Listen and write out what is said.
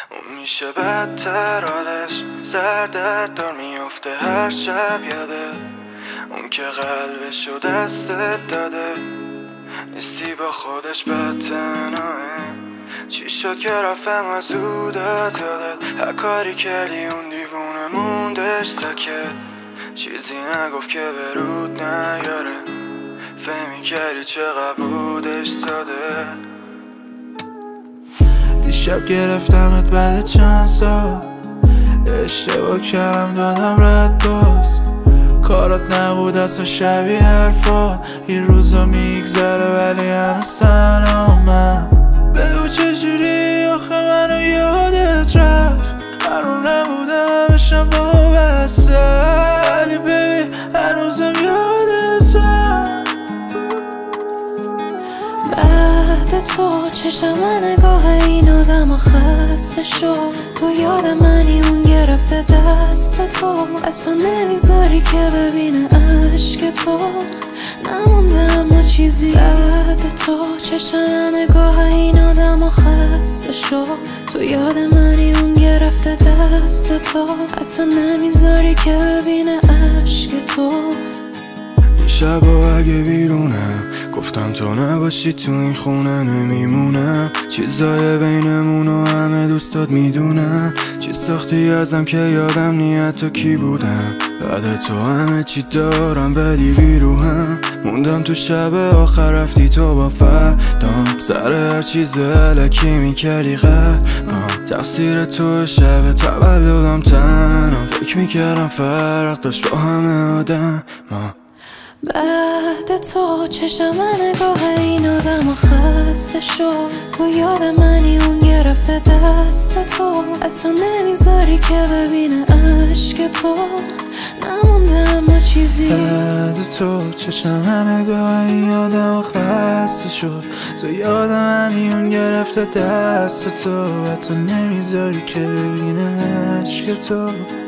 اون میشه بدتر حالش، سر درد دار میفته هر شب یاده. اون که قلبشو دستت داده، نیستی با خودش بد تنهاه. چی شد که رفتم از زودت یادت، هر کاری کردی اون دیوونه موندش سکت. چیزی نگفت که به رود نیاره، فهمی کردی چقدر بودش ساده. دیشب گرفتمت بعد چند سال، اشتباه کردم دادم رد باز. کارات نبود اصلا شبیه حرفات، این روزا میگذره ولی هنوز تنها من. بگو چجوری آخه منو یادت رفت، هرون نبودم بشم با بسته، ولی ببین هنوزم یادتم. بعد تو چشم نگاه این آدم خسته شد، تو یاد منی اون گرفته دست تو، حتی نمیذاری که ببینه عشق تو. نمونده اما چیزی بعد تو چشم نگاه این آدم خسته شد، تو یاد منی اون گرفته دست تو، حتی نمیذاری که ببینه عشق تو. این شبا اگه بیرونم گفتم تو نباشی تو این خونه نمیمونم. چیزای بینمونو همه دوستات میدونن، چیز ساختی ازم که یادم نیت تو کی بودم. بعد تو همه چی دارم ولی بیروهم، موندم تو شب آخر رفتی تو با فردام. سر هر چیز علکی میکردی قلبم، تقصیر تو شب تولدم تنها. فکر میکردم فرق داشت با همه آدم ما. بعد تو چشم نگاه این آدم خسته شد، تو یاد منی اون گرفته دست تو، حتی نمیذاری که ببینه عشق تو. نمونده اما چیزی بعد تو چشم نگاه این آدم خسته شد، تو یاد منی اون گرفته دست تو، حتی نمیذاری که ببینه عشق تو.